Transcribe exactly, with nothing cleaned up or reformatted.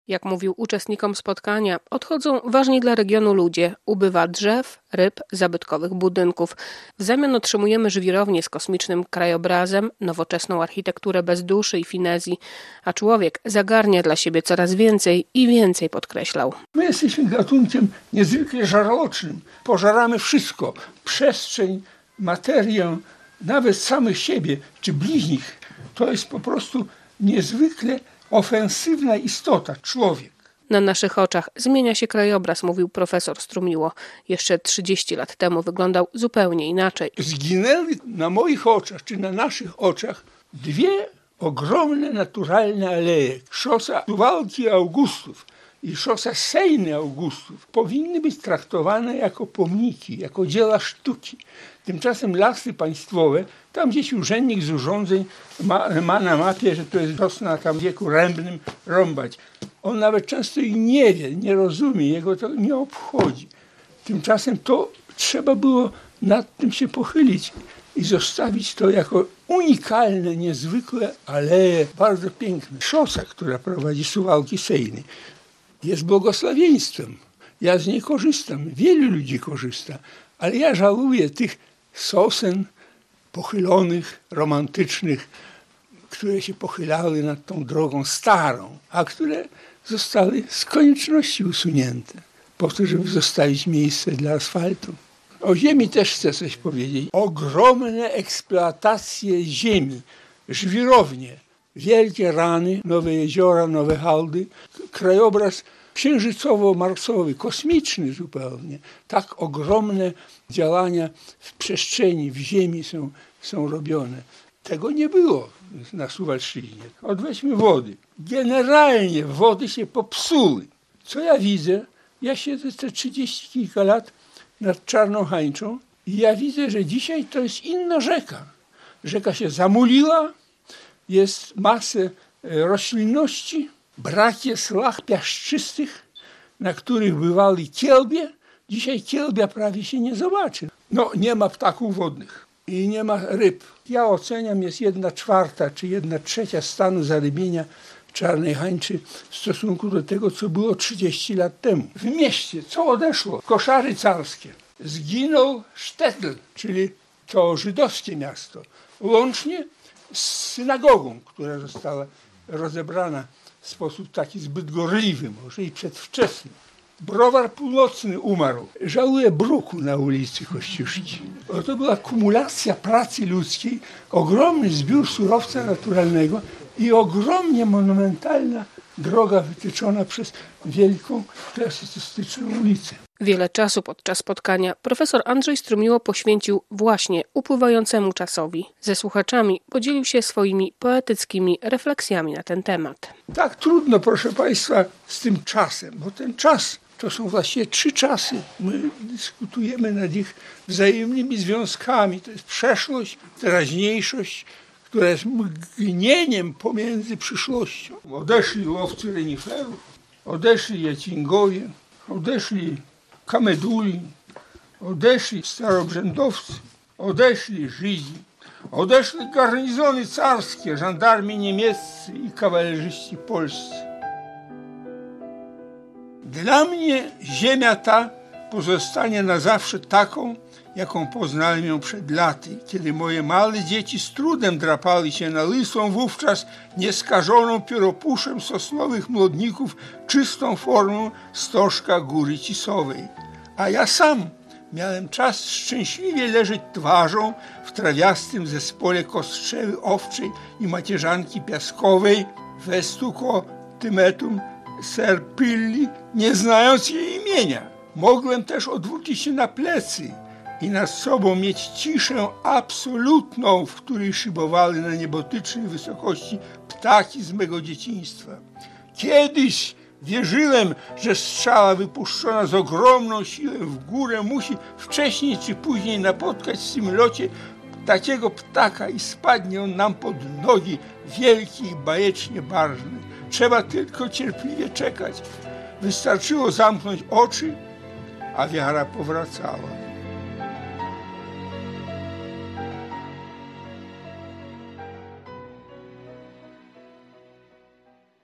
Jak mówił uczestnikom spotkania, odchodzą ważni dla regionu ludzie. Ubywa drzew, ryb, zabytkowych budynków. W zamian otrzymujemy żwirownię z kosmicznym krajobrazem, nowoczesną architekturę bez duszy i finezji, a człowiek zagarnia dla siebie coraz więcej i więcej, podkreślał. My jesteśmy gatunkiem niezwykle żarłocznym. Pożaramy wszystko. Przestrzeń, materię, nawet samych siebie czy bliźnich. To jest po prostu niezwykle ofensywna istota, człowiek. Na naszych oczach zmienia się krajobraz, mówił profesor Strumiło. Jeszcze trzydzieści lat temu wyglądał zupełnie inaczej. Zginęły na moich oczach, czy na naszych oczach, dwie ogromne naturalne aleje. Szosa Suwałki Augustów i szosa Sejny Augustów powinny być traktowane jako pomniki, jako dzieła sztuki. Tymczasem lasy państwowe, tam gdzieś urzędnik z urządzeń ma, ma na mapie, że to jest sosna tam w wieku rębnym rąbać. On nawet często i nie wie, nie rozumie, jego to nie obchodzi. Tymczasem to trzeba było nad tym się pochylić i zostawić to jako unikalne, niezwykłe aleje, bardzo piękne. Szosa, która prowadzi Suwałki Sejny, jest błogosławieństwem. Ja z niej korzystam, wielu ludzi korzysta, ale ja żałuję tych sosen pochylonych, romantycznych, które się pochylały nad tą drogą starą, a które zostały z konieczności usunięte, po to, żeby zostawić miejsce dla asfaltu. O ziemi też chcę coś powiedzieć. Ogromne eksploatacje ziemi, żwirownie, wielkie rany, nowe jeziora, nowe hałdy, krajobraz księżycowo-marsowy, kosmiczny zupełnie. Tak ogromne działania w przestrzeni, w ziemi są, są robione. Tego nie było na Suwalszczyźnie. Odweźmy wody. Generalnie wody się popsuły. Co ja widzę? Ja siedzę te trzydzieści kilka lat nad Czarną Hańczą i ja widzę, że dzisiaj to jest inna rzeka. Rzeka się zamuliła, jest masę roślinności, brak jest lach piaszczystych, na których bywali kielbie. Dzisiaj kielbia prawie się nie zobaczy. No, nie ma ptaków wodnych i nie ma ryb. Ja oceniam, jest jedna czwarta czy jedna trzecia stanu zarybienia Czarnej Hańczy w stosunku do tego, co było trzydzieści lat temu. W mieście, co odeszło? Koszary carskie. Zginął Sztetl, czyli to żydowskie miasto. Łącznie z synagogą, która została rozebrana w sposób taki zbyt gorliwy, może i przedwczesny. Browar Północny umarł. Żałuję bruku na ulicy Kościuszki. Bo to była kumulacja pracy ludzkiej, ogromny zbiór surowca naturalnego i ogromnie monumentalna droga wytyczona przez wielką, klasycystyczną ulicę. Wiele czasu podczas spotkania profesor Andrzej Strumiło poświęcił właśnie upływającemu czasowi. Ze słuchaczami podzielił się swoimi poetyckimi refleksjami na ten temat. Tak trudno, proszę Państwa, z tym czasem, bo ten czas to są właściwie trzy czasy. My dyskutujemy nad ich wzajemnymi związkami. To jest przeszłość, teraźniejszość, która jest mgnieniem pomiędzy przyszłością. Odeszli łowcy reniferów, odeszli jacingowie, odeszli kameduli, odeszli starobrzędowcy, odeszli Żydzi, odeszli garnizony carskie, żandarmi niemieccy i kawalerzyści polscy. Dla mnie ziemia ta pozostanie na zawsze taką, jaką poznałem ją przed laty, kiedy moje małe dzieci z trudem drapali się na lysą, wówczas nieskażoną pióropuszem sosnowych młodników, czystą formą stożka Góry Cisowej. A ja sam miałem czas szczęśliwie leżeć twarzą w trawiastym zespole kostrzeły owczej i macierzanki piaskowej, vestuco tymetum serpilli, nie znając jej imienia. Mogłem też odwrócić się na plecy i nad sobą mieć ciszę absolutną, w której szybowały na niebotycznej wysokości ptaki z mego dzieciństwa. Kiedyś wierzyłem, że strzała wypuszczona z ogromną siłą w górę musi wcześniej czy później napotkać w swym locie takiego ptaka i spadnie on nam pod nogi, wielki i bajecznie barwny. Trzeba tylko cierpliwie czekać. Wystarczyło zamknąć oczy, a wiara powracała.